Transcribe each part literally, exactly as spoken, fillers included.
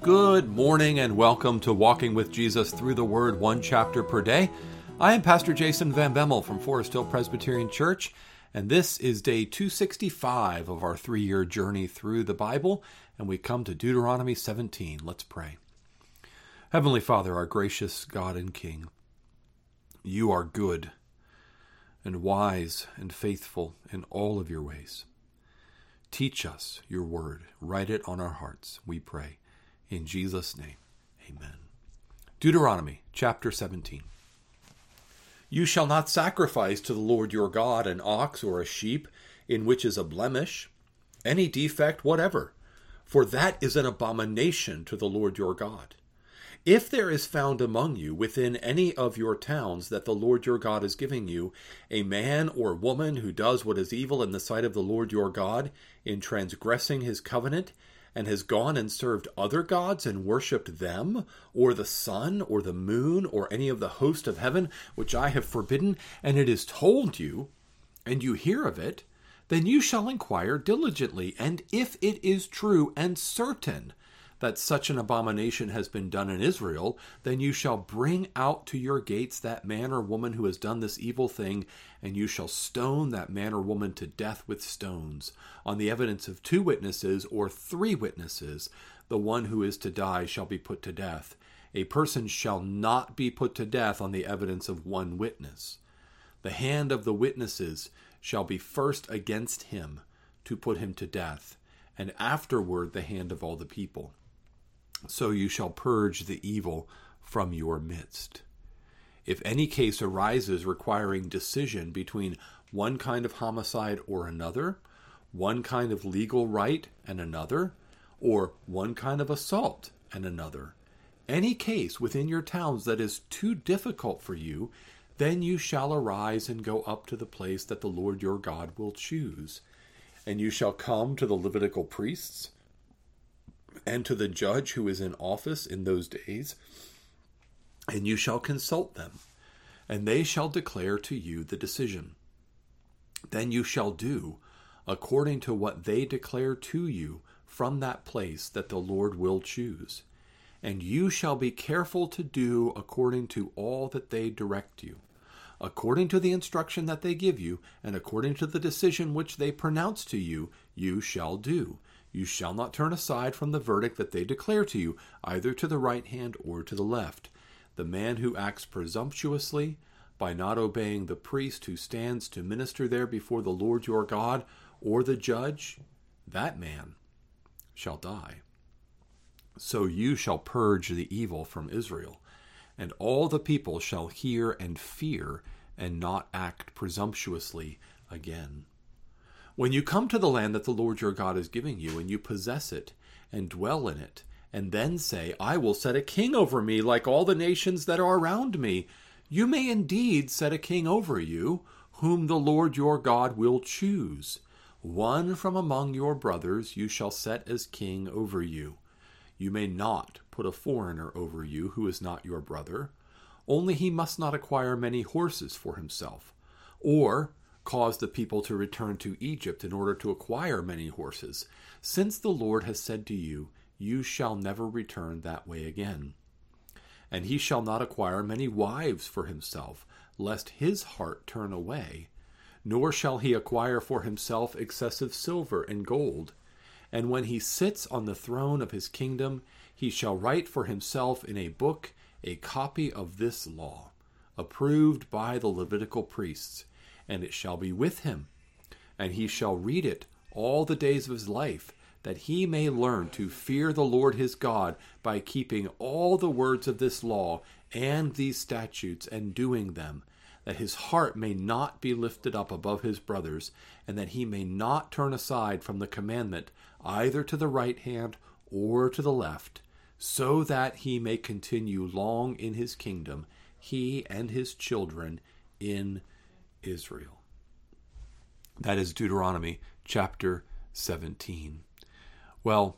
Good morning and welcome to Walking with Jesus Through the Word, one chapter per day. I am Pastor Jason Van Bemmel from Forest Hill Presbyterian Church, and this is day two sixty-five of our three-year journey through the Bible, and we come to Deuteronomy seventeen. Let's pray. Heavenly Father, our gracious God and King, you are good and wise and faithful in all of your ways. Teach us your word. Write it on our hearts, we pray. In Jesus' name, amen. Deuteronomy chapter seventeen. You shall not sacrifice to the Lord your God an ox or a sheep in which is a blemish, any defect whatever, for that is an abomination to the Lord your God. If there is found among you within any of your towns that the Lord your God is giving you, a man or woman who does what is evil in the sight of the Lord your God in transgressing his covenant, and has gone and served other gods and worshipped them, or the sun, or the moon, or any of the host of heaven, which I have forbidden, and it is told you, and you hear of it, then you shall inquire diligently, and if it is true and certain that such an abomination has been done in Israel, then you shall bring out to your gates that man or woman who has done this evil thing, and you shall stone that man or woman to death with stones. On the evidence of two witnesses or three witnesses, the one who is to die shall be put to death. A person shall not be put to death on the evidence of one witness. The hand of the witnesses shall be first against him to put him to death, and afterward the hand of all the people. So you shall purge the evil from your midst. If any case arises requiring decision between one kind of homicide or another, one kind of legal right and another, or one kind of assault and another, any case within your towns that is too difficult for you, then you shall arise and go up to the place that the Lord your God will choose. And you shall come to the Levitical priests, and to the judge who is in office in those days, and you shall consult them, and they shall declare to you the decision. Then you shall do according to what they declare to you from that place that the Lord will choose. And you shall be careful to do according to all that they direct you, according to the instruction that they give you, and according to the decision which they pronounce to you, you shall do. You shall not turn aside from the verdict that they declare to you, either to the right hand or to the left. The man who acts presumptuously by not obeying the priest who stands to minister there before the Lord your God, or the judge, that man shall die. So you shall purge the evil from Israel, and all the people shall hear and fear, and not act presumptuously again. When you come to the land that the Lord your God is giving you, and you possess it, and dwell in it, and then say, I will set a king over me like all the nations that are around me, you may indeed set a king over you, whom the Lord your God will choose. One from among your brothers you shall set as king over you. You may not put a foreigner over you who is not your brother, only he must not acquire many horses for himself, or cause the people to return to Egypt in order to acquire many horses, since the Lord has said to you, you shall never return that way again. And he shall not acquire many wives for himself, lest his heart turn away, nor shall he acquire for himself excessive silver and gold. And when he sits on the throne of his kingdom, he shall write for himself in a book a copy of this law, approved by the Levitical priests, and it shall be with him, and he shall read it all the days of his life, that he may learn to fear the Lord his God by keeping all the words of this law and these statutes and doing them, that his heart may not be lifted up above his brothers, and that he may not turn aside from the commandment either to the right hand or to the left, so that he may continue long in his kingdom, he and his children in Israel. That is Deuteronomy chapter seventeen. Well,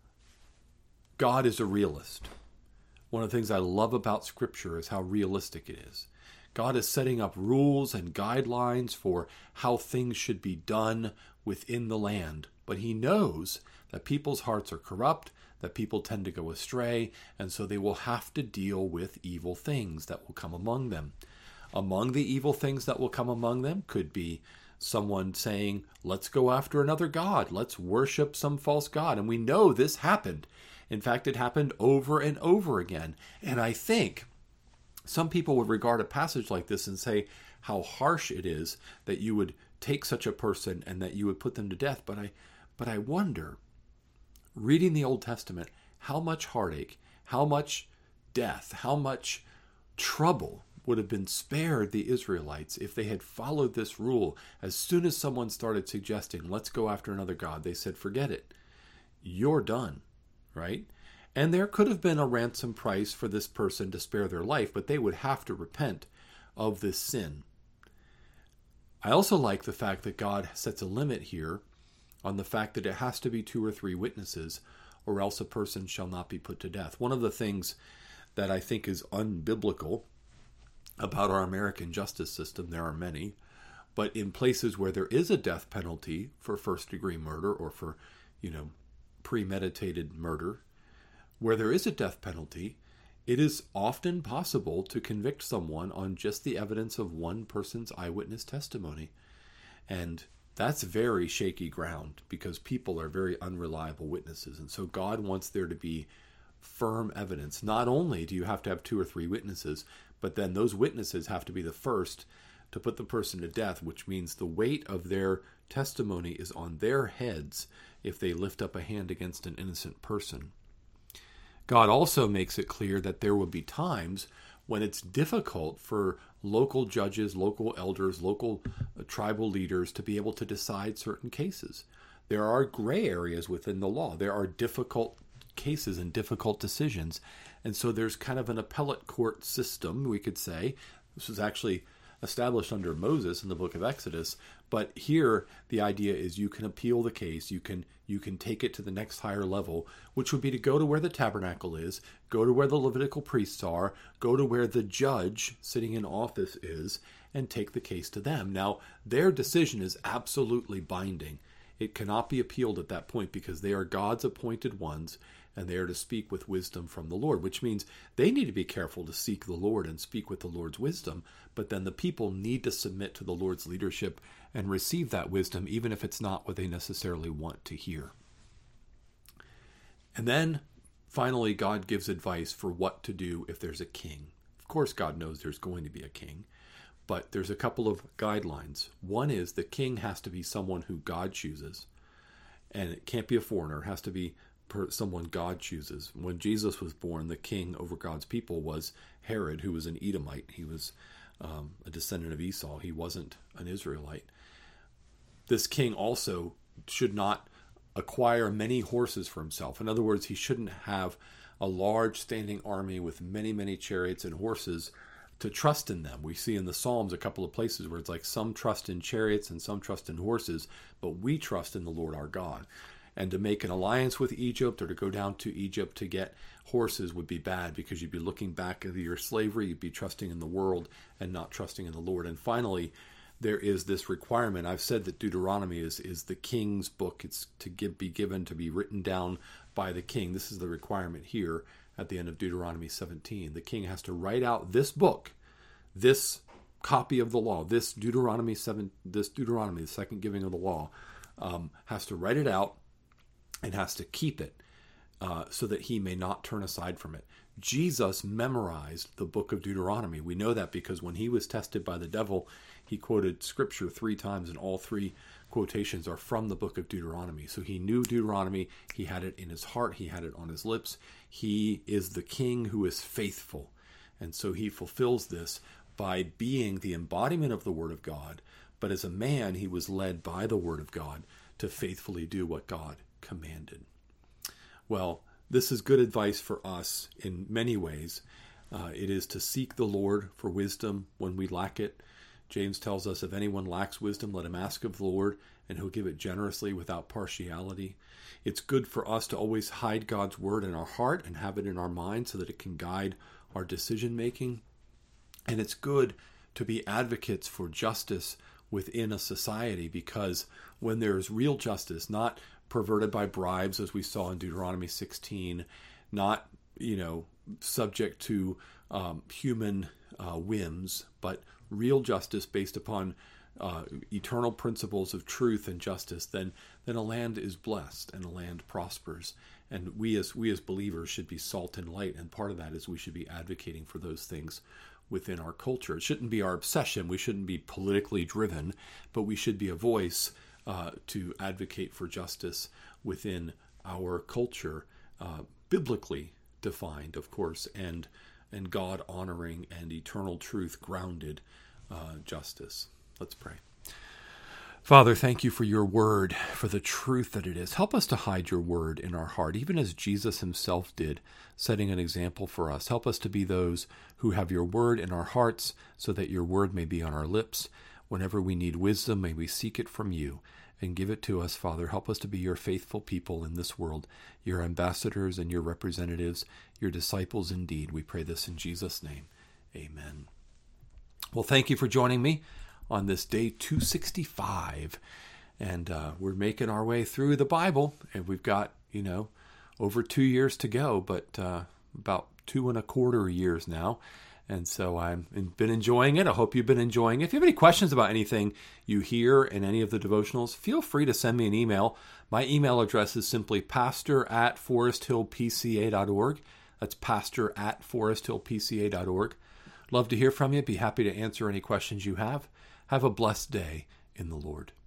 God is a realist. One of the things I love about Scripture is how realistic it is. God is setting up rules and guidelines for how things should be done within the land. But he knows that people's hearts are corrupt, that people tend to go astray, and so they will have to deal with evil things that will come among them. Among the evil things that will come among them could be someone saying, let's go after another god, let's worship some false god. And we know this happened. In fact, it happened over and over again. And I think some people would regard a passage like this and say how harsh it is that you would take such a person and that you would put them to death. But I, but I wonder, reading the Old Testament, how much heartache, how much death, how much trouble would have been spared the Israelites if they had followed this rule. As soon as someone started suggesting, let's go after another god, they said, forget it. You're done, right? And there could have been a ransom price for this person to spare their life, but they would have to repent of this sin. I also like the fact that God sets a limit here on the fact that it has to be two or three witnesses, or else a person shall not be put to death. One of the things that I think is unbiblical about our American justice system, there are many, but in places where there is a death penalty for first-degree murder or for, you know, premeditated murder, where there is a death penalty, it is often possible to convict someone on just the evidence of one person's eyewitness testimony. And that's very shaky ground because people are very unreliable witnesses. And so God wants there to be firm evidence. Not only do you have to have two or three witnesses, but then those witnesses have to be the first to put the person to death, which means the weight of their testimony is on their heads if they lift up a hand against an innocent person. God also makes it clear that there will be times when it's difficult for local judges, local elders, local tribal leaders to be able to decide certain cases. There are gray areas within the law. There are difficult cases and difficult decisions. And so there's kind of an appellate court system, we could say. This was actually established under Moses in the book of Exodus. But here, the idea is you can appeal the case. You can you can take it to the next higher level, which would be to go to where the tabernacle is, go to where the Levitical priests are, go to where the judge sitting in office is, and take the case to them. Now, their decision is absolutely binding. It cannot be appealed at that point because they are God's appointed ones, and they are to speak with wisdom from the Lord, which means they need to be careful to seek the Lord and speak with the Lord's wisdom, but then the people need to submit to the Lord's leadership and receive that wisdom, even if it's not what they necessarily want to hear. And then, finally, God gives advice for what to do if there's a king. Of course, God knows there's going to be a king, but there's a couple of guidelines. One is the king has to be someone who God chooses, and it can't be a foreigner. It has to be someone God chooses. When Jesus was born, the king over God's people was Herod, who was an Edomite. He was um, a descendant of Esau. He wasn't an Israelite. This king also should not acquire many horses for himself. In other words, he shouldn't have a large standing army with many, many chariots and horses to trust in them. We see in the Psalms a couple of places where it's like some trust in chariots and some trust in horses, but we trust in the Lord our God. And to make an alliance with Egypt or to go down to Egypt to get horses would be bad because you'd be looking back at your slavery, you'd be trusting in the world and not trusting in the Lord. And finally, there is this requirement. I've said that Deuteronomy is, is the king's book. It's to give, be given, to be written down by the king. This is the requirement here at the end of Deuteronomy seventeen. The king has to write out this book, this copy of the law, this Deuteronomy seven, this Deuteronomy, the second giving of the law, um, has to write it out and has to keep it uh, so that he may not turn aside from it. Jesus memorized the book of Deuteronomy. We know that because when he was tested by the devil, he quoted scripture three times, and all three quotations are from the book of Deuteronomy. So he knew Deuteronomy. He had it in his heart. He had it on his lips. He is the king who is faithful. And so he fulfills this by being the embodiment of the Word of God. But as a man, he was led by the Word of God to faithfully do what God commanded. Well, this is good advice for us in many ways. Uh, it is to seek the Lord for wisdom when we lack it. James tells us, if anyone lacks wisdom, let him ask of the Lord, and he'll give it generously without partiality. It's good for us to always hide God's word in our heart and have it in our mind so that it can guide our decision making. And it's good to be advocates for justice within a society, because when there is real justice, not perverted by bribes, as we saw in Deuteronomy sixteen, not, you know, subject to um, human uh, whims, but real justice based upon uh, eternal principles of truth and justice, then then a land is blessed and a land prospers. And we as we as believers should be salt and light, and part of that is we should be advocating for those things within our culture. It shouldn't be our obsession. We shouldn't be politically driven, but we should be a voice uh, to advocate for justice within our culture, uh, biblically defined, of course, and and God honoring and eternal truth grounded uh, justice. Let's pray. Father, thank you for your word, for the truth that it is. Help us to hide your word in our heart, even as Jesus himself did, setting an example for us. Help us to be those who have your word in our hearts, so that your word may be on our lips. Whenever we need wisdom, may we seek it from you and give it to us, Father. Help us to be your faithful people in this world, your ambassadors and your representatives, your disciples indeed. We pray this in Jesus' name. Amen. Well, thank you for joining me on this day two sixty-five, and uh, we're making our way through the Bible, and we've got, you know, over two years to go, but uh, about two and a quarter years now, and so I've been enjoying it. I hope you've been enjoying it. If you have any questions about anything you hear in any of the devotionals, feel free to send me an email. My email address is simply pastor at forest hill p c a dot org. That's pastor at forest hill p c a dot org. Love to hear from you. Be happy to answer any questions you have. Have a blessed day in the Lord.